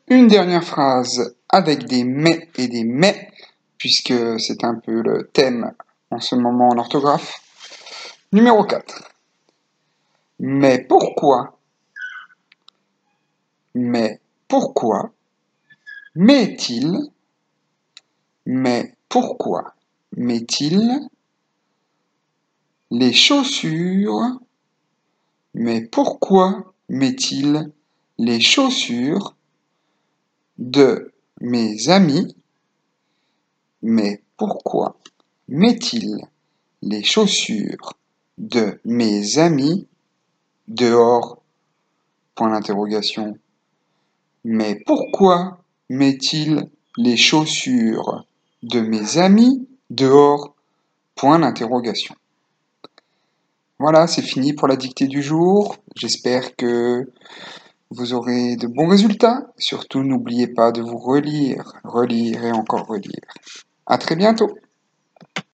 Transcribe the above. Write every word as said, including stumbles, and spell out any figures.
Une dernière phrase avec des mais et des mais, puisque c'est un peu le thème en ce moment en orthographe. Numéro quatre. Mais pourquoi? Mais pourquoi? Met-il? Mais pourquoi met-il les chaussures? Mais pourquoi met-il les chaussures de mes amis? Mais pourquoi met-il les chaussures de mes amis dehors? Point d'interrogation. Mais pourquoi met-il les chaussures de mes amis dehors? Point d'interrogation. Voilà, c'est fini pour la dictée du jour. J'espère que vous aurez de bons résultats. Surtout, n'oubliez pas de vous relire, relire et encore relire. À très bientôt.